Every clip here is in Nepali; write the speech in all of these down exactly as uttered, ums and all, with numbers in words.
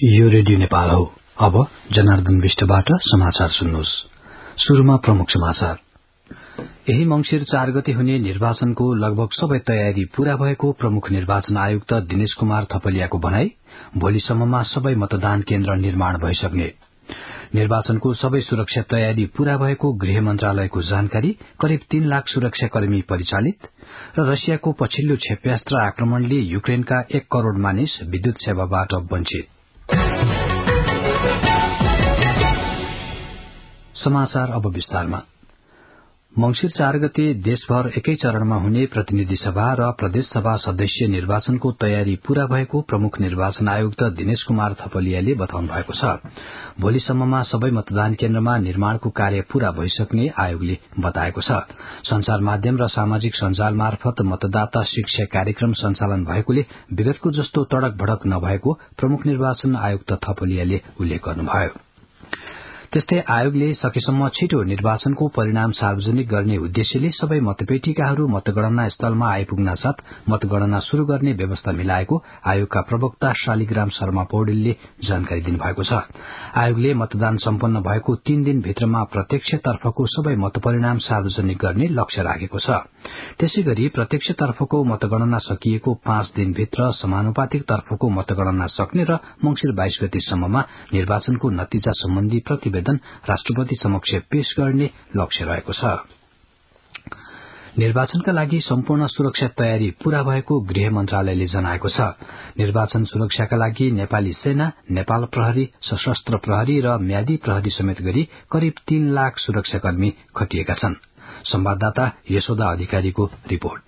यो रेडियो नेपाल हो। अब जनार्दन विष्टबाट समाचार सुन्नुहोस्। सुरुमा प्रमुख समाचार। यही मंगिर चार गते हुने निर्वाचनको लगभग सबै तयारी पूरा भएको प्रमुख निर्वाचन आयुक्त दिनेश कुमार थपलियाको भनाई। भोलिसम्ममा सबै मतदान केन्द्र निर्माण भइसक्ने। निर्वाचनको सबै सुरक्षा तयारी पूरा भएको गृह मन्त्रालयको जानकारी। करिब तीन लाख सुरक्षाकर्मी परिचालित र रसियाको पछिल्लो क्षेप्यास्त्र आक्रमणले युक्रेनका एक करोड़ मानिस विद्युत सेवाबाट वञ्चित। समाचार अब विस्तारमा। मंगिर चार गते देशभर एकै चरणमा हुने प्रतिनिधि सभा र प्रदेश सभा सदस्य निर्वाचनको तयारी पूरा भएको प्रमुख निर्वाचन आयुक्त दिनेश कुमार थपलियाले बताउनु भएको छ। भोलिसम्ममा सबै मतदान केन्द्रमा निर्माणको कार्य पूरा भइसक्ने आयोगले बताएको छ। संचार माध्यम र सामाजिक सञ्जाल मार्फत मतदाता शिक्षा कार्यक्रम सञ्चालन भएकोले विगतको जस्तो तडक भडक नभएको प्रमुख निर्वाचन आयुक्त थपलियाले उल्लेख गर्नुभयो। त्यस्तै आयोगले सकेसम्म छिटो निर्वाचनको परिणाम सार्वजनिक गर्ने उद्देश्यले सबै मतपेटिकाहरू मतगणना स्थलमा आइपुग्न साथ मतगणना शुरू गर्ने व्यवस्था मिलाएको आयोगका प्रवक्ता शालिग्राम शर्मा पौडेलले जानकारी दिनुभएको छ। आयोगले मतदान सम्पन्न भएको तीन दिन भित्रमा प्रत्यक्ष तर्फको सबै मतपरिणाम सार्वजनिक गर्ने लक्ष्य राखेको छ। त्यसैगरी प्रत्यक्ष तर्फको मतगणना सकिएको पाँच दिनभित्र समानुपातिक तर्फको मतगणना सक्ने र मंगिर बाइस गतेसम्ममा निर्वाचनको नतिजा सम्बन्धी प्रतिवेदन राष्ट्रपति समक्ष पेश गर्ने लक्ष्य रहेको छ। निर्वाचनका लागि सम्पूर्ण सुरक्षा तयारी पूरा भएको गृह मन्त्रालयले जनाएको छ। निर्वाचन सुरक्षाका लागि नेपाली सेना, नेपाल प्रहरी, सशस्त्र प्रहरी र म्यादी प्रहरी समेत गरी करिब तीन लाख सुरक्षाकर्मी खटिएका छन्। संवाददाता यशोदा अधिकारीको रिपोर्ट।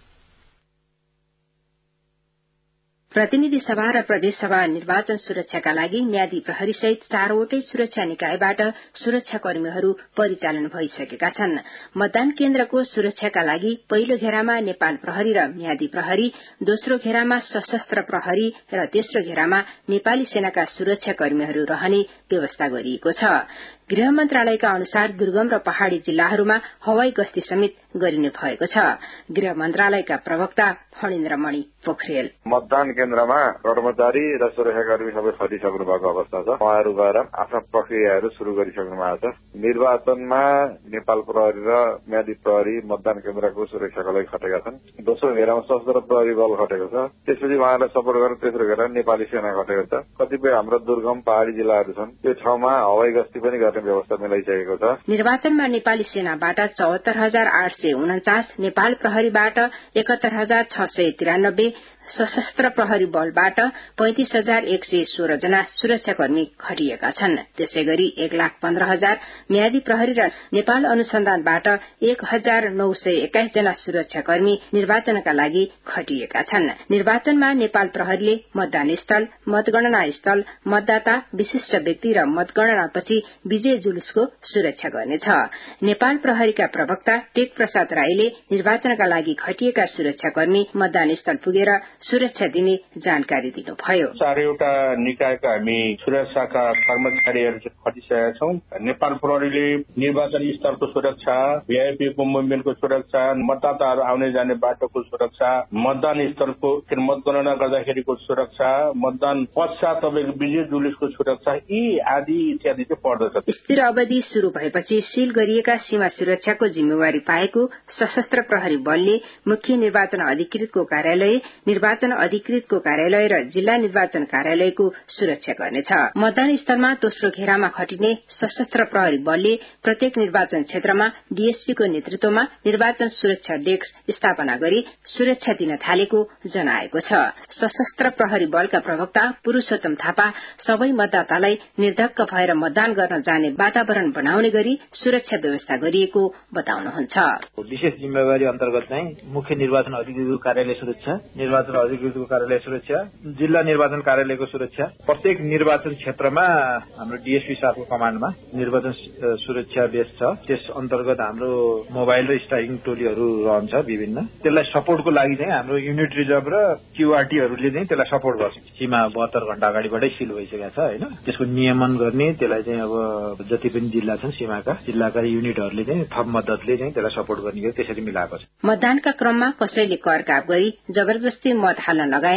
प्रतिनिधि सभा र प्रदेश सभा निर्वाचन सुरक्षाका लागि म्यादी प्रहरी सहित चारवटै सुरक्षा निकायबाट सुरक्षाकर्मीहरू परिचालन भइसकेका छन्। मतदान केन्द्रको सुरक्षाका लागि पहिलो घेरामा नेपाल प्रहरी र म्यादी प्रहरी, दोस्रो घेरामा सशस्त्र प्रहरी र तेस्रो घेरामा नेपाली सेनाका सुरक्षाकर्मीहरू रहने व्यवस्था गरिएको छ। गृह मन्त्रालयका अनुसार दुर्गम र पहाड़ी जिल्लाहरूमा हवाई गस्ती समेत गरिने भएको छ। गृह मन्त्रालयका प्रवक्ता फणिन्द्रमणि पोखरेल मतदान केन्द्रमा कर्मचारी र सुरक्षाकर्मी सबै खटिसक्नु भएको अवस्था छ। उहाँहरू गएर आफ्ना प्रक्रियाहरू शुरू गरिसक्नु भएको छ। निर्वाचनमा नेपाल प्रहरी र म्यादी प्रहरी मतदान केन्द्रको सुरक्षाका लागि खटेका छन्। दोस्रो घेरामा सशस्त्र प्रहरी बल खटेको छ। त्यसपछि उहाँहरूलाई सपोर्ट गरेर तेस्रो घेरा नेपाली सेना खटेको छ। कतिपय हाम्रो दुर्गम पहाड़ी जिल्लाहरू छन्, त्यो ठाउँमा हवाई गस्ती पनि गर्ने व्यवस्था मिलाइसकेको छ। निर्वाचनमा नेपाली सेनाबाट चौहत्तर हजार आठ सय उन्चास, नेपाल प्रहरीबाट एकहत्तर हजार छ सय तिरानब्बे, सशस्त्र प्रहरी बलबाट पैंतिस हजार एक सय सोह्र जना सुरक्षाकर्मी खटिएका छन्। त्यसै गरी एक लाख पन्ध्र हजार म्यादी प्रहरी र नेपाल अनुसन्धानबाट एक हजार नौ सय एक्काइस जना सुरक्षाकर्मी निर्वाचनका लागि खटिएका छन्। निर्वाचनमा नेपाल प्रहरीले मतदान स्थल, मतगणना स्थल, मतदाता, विशिष्ट व्यक्ति र मतगणनापछि विजय जुलुसको सुरक्षा गर्नेछ। नेपाल प्रहरीका प्रवक्ता टेक प्रसाद राईले निर्वाचनका लागि खटिएका सुरक्षाकर्मी मतदान स्थल पुगेर सुरक्षा दिने जानकारी दिनुभयो। चारैवटा निकायका हामी सुरक्षाका कर्मचारीहरू खटिसकेका छौं। नेपाल प्रहरीले निर्वाचन स्थलको सुरक्षा, भिआइपीको मुभमेन्टको सुरक्षा, मतदाताहरू आउने जाने बाटोको सुरक्षा, मतदान स्थलको मतगणना गर्दाखेरिको सुरक्षा, मतदान पश्चात तपाईँको विजय जुलुसको सुरक्षा, यी आदि इत्यादि चाहिँ पर्दछ। स्थिर अवधि शुरू भएपछि सील गरिएका सीमा सुरक्षाको जिम्मेवारी पाएको सशस्त्र प्रहरी बलले मुख्य निर्वाचन अधिकृतको कार्यालय, निर्वाचन अधिकृतको कार्यालय र जिल्ला निर्वाचन कार्यालयको सुरक्षा गर्नेछ। मतदान स्थलमा दोस्रो घेरामा खटिने सशस्त्र प्रहरी बलले प्रत्येक निर्वाचन क्षेत्रमा डीएसपीको नेतृत्वमा निर्वाचन सुरक्षा डेस्क स्थापना गरी सुरक्षा दिन थालेको जनाएको छ। सशस्त्र प्रहरी बलका प्रवक्ता पुरूषोत्तम थापा सबै मतदातालाई निर्धक्क भएर मतदान गर्न जाने वातावरण बनाउने गरी सुरक्षा व्यवस्था गरिएको बताउनुहुन्छ। विशेष जिम्मेवारी अन्तर्गत चाहिँ मुख्य निर्वाचन अधिकृतको कार्यालय सुरक्षा, निर्वाचन अधिकृतको कार्यालय सुरक्षा, जिल्ला निर्वाचन कार्यालयको सुरक्षा, प्रत्येक निर्वाचन क्षेत्रमा हाम्रो डीएसपी साथको कमान्डमा निर्वाचन सुरक्षा बेस छ। त्यस अन्तर्गत हाम्रो मोबाइल र स्ट्राइकिङ टोलीहरू रहन्छ विभिन्न। त्यसलाई सपोर्टको लागि चाहिँ हाम्रो युनिट रिजर्भ र क्यूआरटीहरूले चाहिँ त्यसलाई सपोर्ट गर्छ। सीमा बहत्तर घण्टा अगाडिबाटै सिल भइसकेको छ होइन। त्यसको नियमन गर्ने, त्यसलाई चाहिँ अब जति पनि जिल्ला छन् सीमाका जिल्लाका युनिटहरूले चाहिँ थप मद्दतले चाहिँ त्यसलाई सपोर्ट गर्ने गरी त्यसरी मिलाएको छ। मतदानका क्रममा कसैले कर काप गरी जबरजस्ती मत हाल्न लगाएमा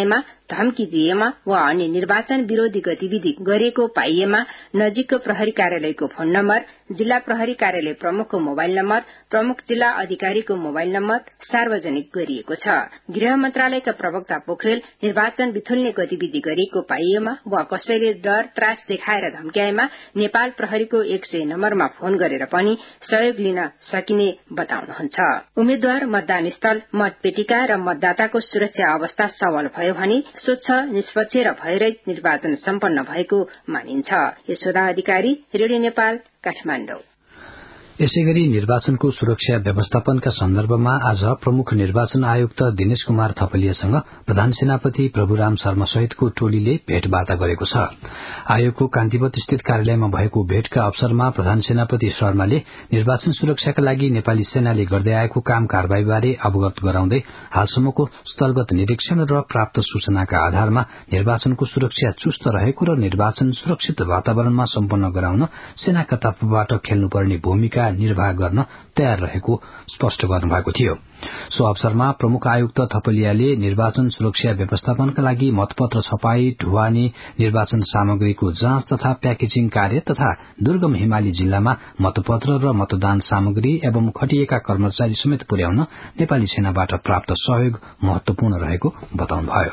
धम्की दिएमा वा अन्य निर्वाचन विरोधी गतिविधि गरेको पाइएमा नजिकको प्रहरी कार्यालयको फोन नम्बर, जिल्ला प्रहरी कार्यालय प्रमुखको मोबाइल नम्बर, प्रमुख जिल्ला अधिकारीको मोबाइल नम्बर सार्वजनिक गरिएको छ। गृह मन्त्रालयका प्रवक्ता पोखरेल निर्वाचन बिथुल्ने गतिविधि गरेको पाइएमा वा कसैले डर त्रास देखाएर धम्क्याएमा नेपाल प्रहरीको एक सय नम्बरमा फोन गरेर पनि सहयोग लिन सकिने बताउनुहुन्छ। उम्मेद्वार, मतदान स्थल, मतपेटिका र मतदाताको सुरक्षा अवस्था सबल भयो भने स्वच्छ, निष्पक्ष र भयरहित निर्वाचन सम्पन्न भएको मानिन्छ। यशोदा अधिकारी, रेडियो नेपाल, काठमाडौँ। यसैगरी निर्वाचनको सुरक्षा व्यवस्थापनका सन्दर्भमा आज प्रमुख निर्वाचन आयुक्त दिनेश कुमार थपलियासँग प्रधान सेनापति प्रभुराम शर्मा सहितको टोलीले भेटवार्ता गरेको छ। आयोगको कान्तिवत स्थित कार्यालयमा भएको भेटका अवसरमा प्रधान सेनापति शर्माले निर्वाचन सुरक्षाका लागि नेपाली सेनाले गर्दै आएको काम कारबाहीबारे अवगत गराउँदै हालसम्मको स्थलगत निरीक्षण र प्राप्त सूचनाका आधारमा निर्वाचनको सुरक्षा चुस्त रहेको र निर्वाचन सुरक्षित वातावरणमा सम्पन्न गराउन सेनाका तर्फबाट खेल्नुपर्ने भूमिका निर्वाह गर्न तयार रहेको स्पष्ट गर्नुभएको थियो। सो अवसरमा प्रमुख आयुक्त थपलियाले निर्वाचन सुरक्षा व्यवस्थापनका लागि मतपत्र छपाई, ढुवानी, निर्वाचन सामग्रीको जाँच तथा प्याकेजिङ कार्य तथा दुर्गम हिमाली जिल्लामा मतपत्र र मतदान सामग्री एवं खटिएका कर्मचारी समेत पुर्याउन नेपाली सेनाबाट प्राप्त सहयोग महत्वपूर्ण रहेको बताउनुभयो।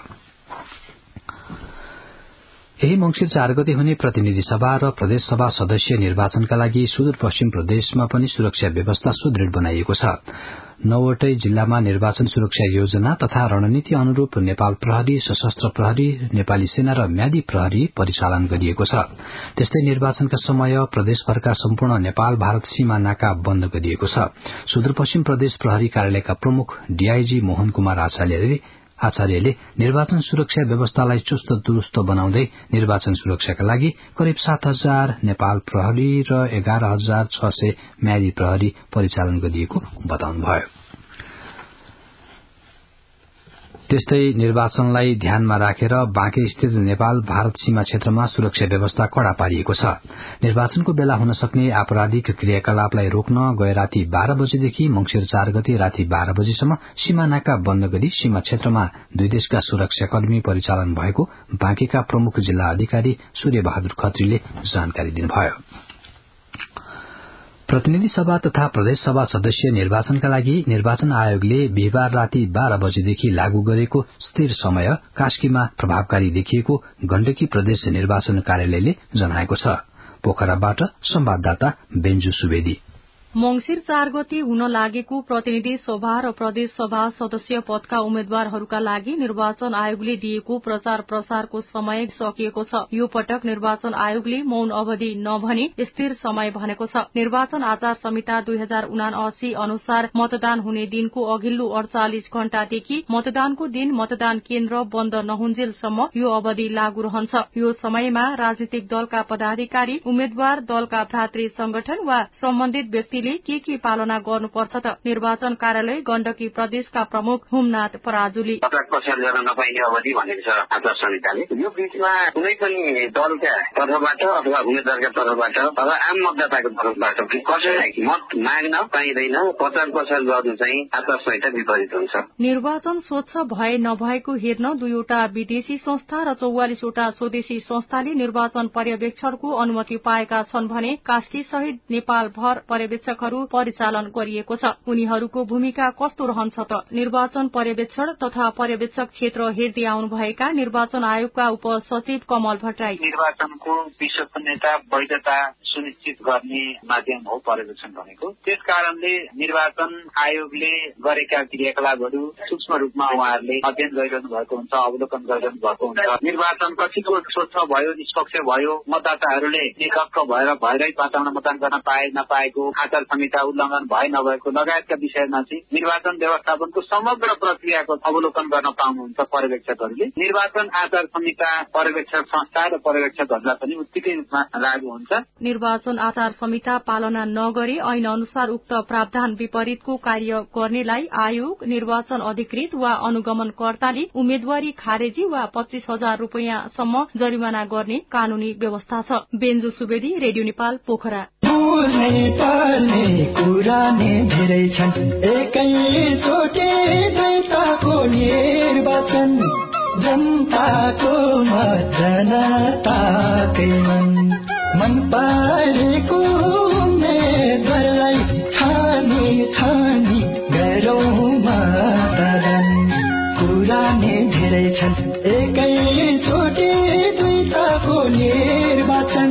यही मंगिर चार गते हुने प्रतिनिधि सभा र प्रदेश सभा सदस्य निर्वाचनका लागि सुदूरपश्चिम प्रदेशमा पनि सुरक्षा व्यवस्था सुदृढ़ बनाइएको छ। नौवटै जिल्लामा निर्वाचन सुरक्षा योजना तथा रणनीति अनुरूप नेपाल प्रहरी, सशस्त्र प्रहरी, नेपाली सेना र म्यादी प्रहरी परिचालन गरिएको छ। त्यस्तै निर्वाचनका समय प्रदेशभरका सम्पूर्ण नेपाल भारत सीमा नाका बन्द गरिएको छ। सुदूरपश्चिम प्रदेश प्रहरी कार्यालयका प्रमुख डीआईजी मोहन कुमार आचार्यले आचार्यले निर्वाचन सुरक्षा व्यवस्थालाई चुस्त दुरुस्त बनाउँदै निर्वाचन सुरक्षाका लागि करिब सात हजार नेपाल प्रहरी र एघार हजार छ सय म्यादी प्रहरी परिचालन गरिएको बताउनुभयो। त्यस्तै निर्वाचनलाई ध्यानमा राखेर बाँके स्थित नेपाल भारत सीमा क्षेत्रमा सुरक्षा व्यवस्था कड़ा पारिएको छ। निर्वाचनको बेला हुन सक्ने आपराधिक क्रियाकलापलाई रोक्न गए राति बाह्र बजेदेखि मंगिर चार गते राति बाह्र बजेसम्म सीमा नाका बन्द गरी सीमा क्षेत्रमा दुई देशका सुरक्षाकर्मी परिचालन भएको बाँकेका प्रमुख जिल्ला अधिकारी सूर्य बहादुर खत्रीले जानकारी दिनुभयो। प्रतिनिधि सभा तथा प्रदेश सभा सदस्य निर्वाचनका लागि निर्वाचन आयोगले बिहिबार राति बाह्र बजेदेखि लागू गरेको स्थिर समय कास्कीमा प्रभावकारी देखिएको गण्डकी प्रदेश निर्वाचन कार्यालयले जनाएको छ। पोखराबाट संवाददाता बेन्जु सुवेदी। मंगिर चार गते हुन लागेको प्रतिनिधि सभा र प्रदेश सभा सदस्य पदका उम्मेद्वारहरूका लागि निर्वाचन आयोगले दिएको प्रचार प्रसारको समय सकिएको छ। यो पटक निर्वाचन आयोगले मौन अवधि नभनी स्थिर समय भनेको छ। निर्वाचन आचार संहिता दुई हजार उनासी अनुसार मतदान हुने दिनको अघिल्लो अड़चालिस घण्टादेखि मतदानको दिन मतदान केन्द्र बन्द नहुन्जेलसम्म यो अवधि लागू रहन्छ। यो समयमा राजनीतिक दलका पदाधिकारी, उम्मेद्वार, दलका भ्रातृ संगठन वा सम्बन्धित व्यक्तिले के के पालना गर्नुपर्छ त निर्वाचन कार्यालय गण्डकी प्रदेशका प्रमुख हुमनाथ पराजुली। प्रचार गर्न नपाइने अवधि भनेको छ आचार संहिताले। यो बीचमा कुनै पनि दलका तर्फबाट अथवा उम्मेद्वारका तर्फबाट अथवा आम मतदाताको तर्फबाट कसैलाई मत माग्न पाइँदैन, प्रचार प्रसार गर्नु चाहिँ आचार संहिता विपरीत हुन्छ। निर्वाचन स्वच्छ भए नभएको हेर्न दुईवटा विदेशी संस्था र चौवालिसवटा स्वदेशी संस्थाले निर्वाचन पर्यवेक्षणको अनुमति पाएका छन् भने कास्की सहित नेपाल भर पर्यवेक्षक परिचालन गरिएको छ। उनीहरूको भूमिका कस्तो रहन्छ त? निर्वाचन पर्यवेक्षण तथा पर्यवेक्षक क्षेत्र हेर्दै आउनुभएका निर्वाचन आयोगका उपसचिव कमल भट्टराई। निर्वाचनको विश्वसनीयता, वैधता सुनिश्चित गर्ने माध्यम हो पर्यवेक्षण भनेको। त्यस कारणले निर्वाचन आयोगले गरेका क्रियाकलापहरू सूक्ष्म रूपमा उहाँहरूले अध्ययन गरिरहनु भएको हुन्छ, अवलोकन गरिरहनु भएको हुन्छ। निर्वाचन कतिको स्वच्छ भयो, निष्पक्ष भयो, मतदाताहरूले निष्पक्ष भएर भइरहेको वातावरण मतदान गर्न पाए नपाएको, आचार संहिता उल्लंघन भए नभएको लगायतका विषयमा चाहिँ निर्वाचन व्यवस्थापनको समग्र प्रक्रियाको अवलोकन गर्न पाउनुहुन्छ पर्यवेक्षकहरूले। निर्वाचन आचार संहिता पर्यवेक्षक संस्था र पर्यवेक्षकहरूलाई पनि उत्तिकै रूपमा लागू हुन्छ। निर्वाचन आचार संहिता पालना नगरे ऐन अनुसार उक्त प्रावधान विपरीतको कार्य गर्नेलाई आयोग, निर्वाचन अधिकृत वा अनुगमनकर्ताले उम्मेद्वारी खारेजी वा पच्चीस हजार रूपियाँसम्म जरिमाना गर्ने कानूनी व्यवस्था छ। बेन्जु सुवेदी, रेडियो नेपाल, पोखरा। कुरा नै धेरै छन् एकैचोटि जनताको निर्वाचन जनताको मत जनताकै मन मन पारेको उम्मेदवारलाई छानी छानी गरौँ मतदान कुरा नै धेरै छन् एकैचोटि दुईटाको निर्वाचन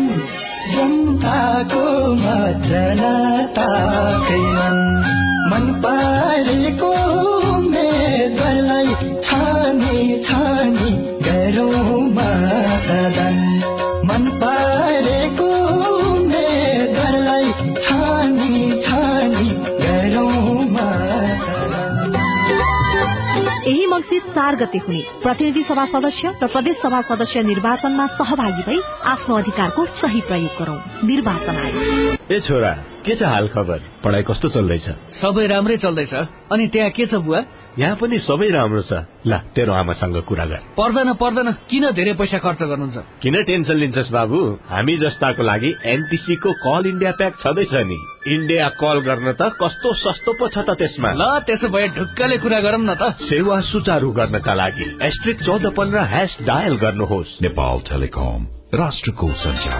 जनताको मत जनताकै मन मन पारेको उम्मेदवारलाई छानी छानी गरौँ मतदान मन पारेको उम्मेदवारलाई छानी छानी गरौँ मतदान। यही मङ्सिर चार गते हुने प्रतिनिधि सभा सदस्य र प्रदेश सभा सदस्य निर्वाचनमा सहभागी भई आफ्नो अधिकारको सही प्रयोग गरौं। निर्वाचन आयोग। ए छोरा, के छ हाल खबर? पढाइ कस्तो चल्दैछ? सबै राम्रै चल्दैछ। अनि त्यहाँ के छ बुवा? यहाँ पनि सबै राम्रो छ। ल तेरो आमासँग कुरा गर। पर्दैन पर्दैन, किन धेरै पैसा खर्च गर्नुहुन्छ? किन टेन्सन लिन्छस् बाबु? हामी जस्ताको लागि एनटीसी को कल इन्डिया प्याक छँदैछ नि। इन्डिया कल गर्न त कस्तो सस्तो पो छ त त्यसमा। ल त्यसो भए ढुक्कले कुरा गरौँ न त। सेवा सुचारू गर्नका लागि एस्ट्रिक चौध पन्ध्र ह्याश डायल गर्नुहोस्। नेपाल टेलिकम, राष्ट्रको सञ्चार।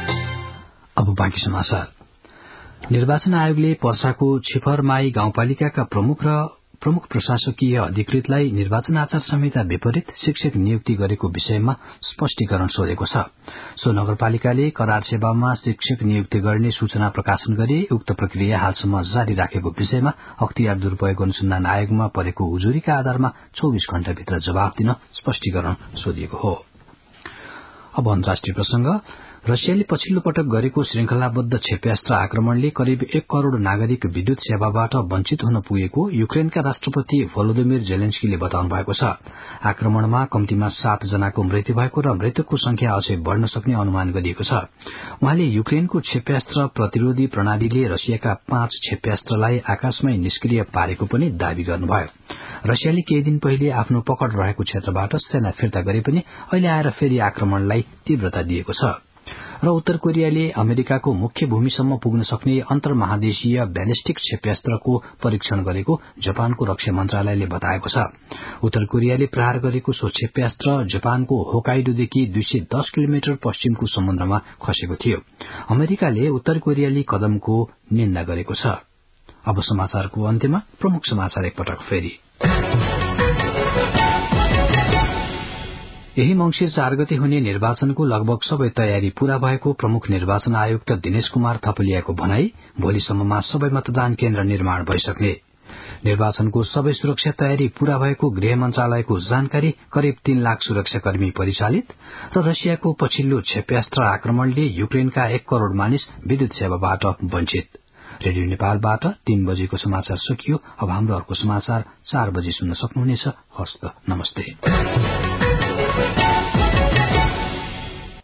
अब बाँकी समाचार। निर्वाचन आयोगले पर्साको छिफरमाई गाउँपालिकाका प्रमुख र प्रमुख प्रशासकीय अधिकृतलाई निर्वाचन आचार संहिता विपरीत शिक्षक नियुक्ति गरेको विषयमा स्पष्टीकरण सोधेको छ। सो नगरपालिकाले करार सेवामा शिक्षक नियुक्ति गर्ने सूचना प्रकाशन गरी उक्त प्रक्रिया हालसम्म जारी राखेको विषयमा अख्तियार दुरूपयोग अनुसन्धान आयोगमा परेको उजुरीका आधारमा चौबीस घण्टाभित्र जवाफ दिन स्पष्टीकरण सोधिएको हो। अब अन्तर्राष्ट्रिय प्रसंग। रसियाले पछिल्लो पटक गरेको श्रृंखलाबद्ध क्षेप्यास्त्र आक्रमणले करिब एक करोड़ नागरिक विद्युत सेवाबाट वञ्चित हुन पुगेको युक्रेनका राष्ट्रपति भोलोदिमिर जेलेन्स्कीले बताउनु भएको छ। आक्रमणमा कम्तीमा सात जनाको मृत्यु भएको र मृतकको संख्या अझै बढ़न सक्ने अनुमान गरिएको छ। उहाँले युक्रेनको क्षेप्यास्त्र प्रतिरोधी प्रणालीले रसियाका पाँच क्षेप्यास्त्रलाई आकाशमै निष्क्रिय पारेको पनि दावी गर्नुभयो। रसियाले केही दिन पहिले आफ्नो पकड़ रहेको क्षेत्रबाट सेना फिर्ता गरे पनि अहिले आएर फेरि आक्रमणलाई तीव्रता दिएको छ। र उत्तर कोरियाले अमेरिकाको मुख्य भूमिसम्म पुग्न सक्ने अन्तर्महादेशीय ब्यालिस्टिक क्षेप्यास्त्रको परीक्षण गरेको जापानको रक्षा मन्त्रालयले बताएको छ। उत्तर कोरियाले प्रहार गरेको सो क्षेप्यास्त्र जापानको होकाइडोदेखि दुई सय दस किलोमिटर पश्चिमको समुद्रमा खसेको थियो। अमेरिकाले उत्तर कोरियाली कदमको निन्दा गरेको छ। अब समाचारको अन्त्यमा प्रमुख समाचार एकपटक फेरि। यही मंगिर चार गते हुने निर्वाचनको लगभग सबै तयारी पूरा भएको प्रमुख निर्वाचन आयुक्त दिनेश कुमार थपलियाको भनाई। भोलिसम्ममा सबै मतदान केन्द्र निर्माण भइसक्ने। निर्वाचनको सबै सुरक्षा तयारी पूरा भएको गृह मन्त्रालयको जानकारी। करिब तीन लाख सुरक्षाकर्मी परिचालित। र रसियाको पछिल्लो क्षेप्यास्त्र आक्रमणले युक्रेनका एक करोड़ मानिस विद्युत सेवाबाट वञ्चित। रेडियो नेपालबाट तीन बजेको समाचार सकियो। अब हाम्रो अर्को समाचार चार बजे सुन्न सक्नुहुनेछ। हस्त नमस्ते।